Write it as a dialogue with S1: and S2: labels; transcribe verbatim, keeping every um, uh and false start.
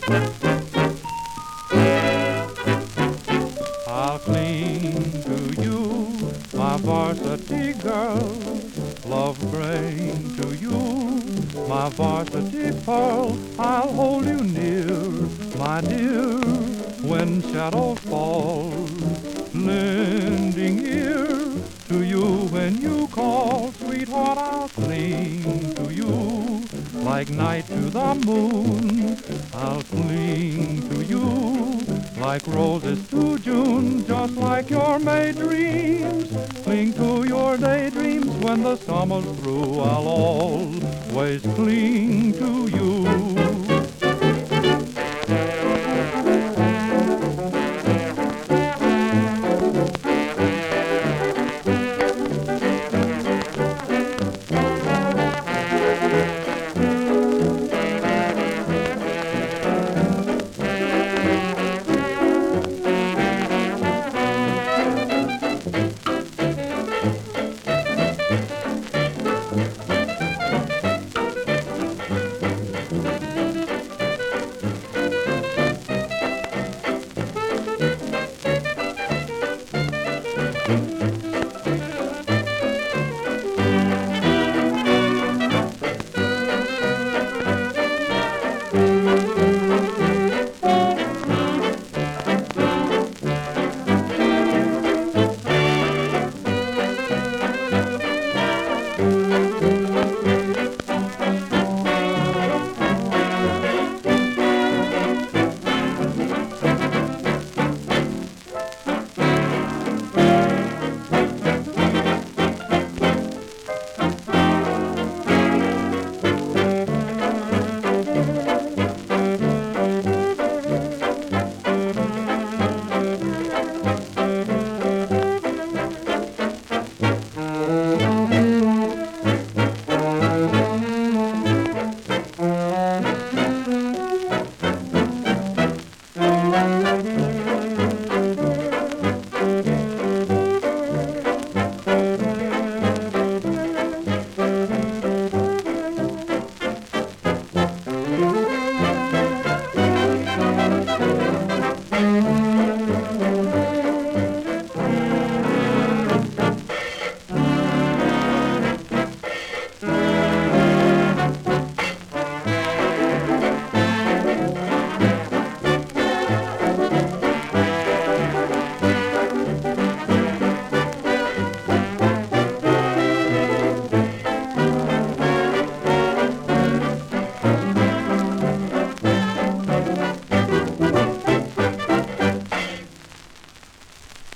S1: I'll cling to you, my varsity girl, love praying to you, my varsity pearl. I'll hold you near, my dear, when shadows fall, lending ear to you when you call. Sweetheart, I'll cling to you like night to the moon. I'll cling to you like roses to June, just like your May dreams. Cling to your daydreams when the summer's through. I'll always cling to you.